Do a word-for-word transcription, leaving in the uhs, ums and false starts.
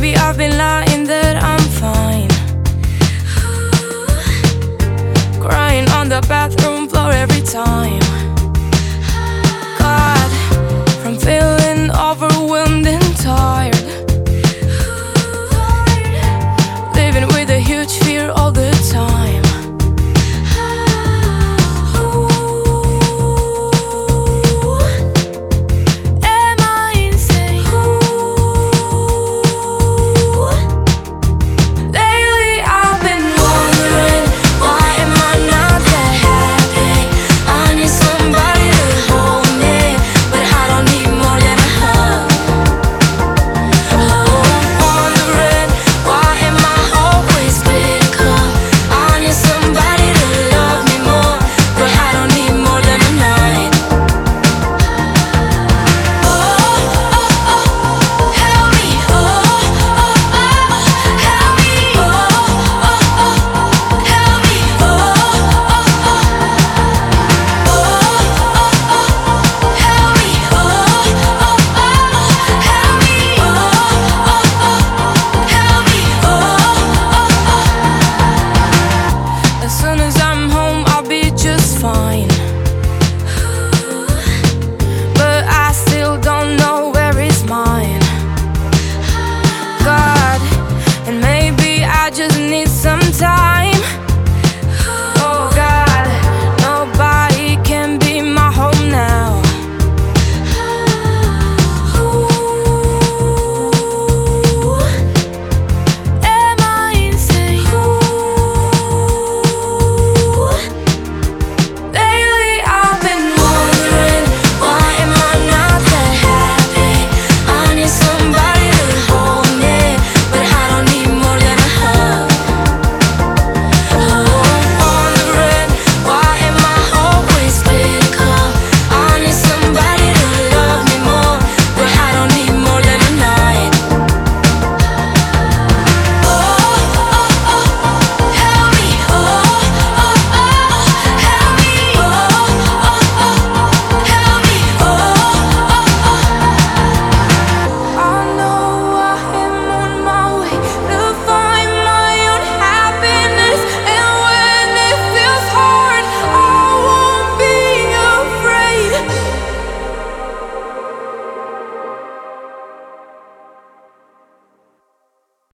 maybe I've been lying that I'm fine. Crying on the bathroom floor every time. God, from feeling overwhelmed and tired, living with a huge fear all the time. Am I insane? Lately I've been wondering, why am I not that happy? I need somebody to hold me, but I don't need more than a hug. Oh, I'm wondering, why am I always pick up? I need somebody to love me more, but I don't need more than a night. Oh, oh, oh, help me. Oh, oh, oh, help me. Oh, oh, oh, help me. Oh, oh, oh, oh, help me. Oh, oh, oh, help me. Oh, oh, oh, help me. Oh, oh, oh. As soon as I'm home, I'll be just fine. But I still don't know where is mine. God, and maybe I just need some time.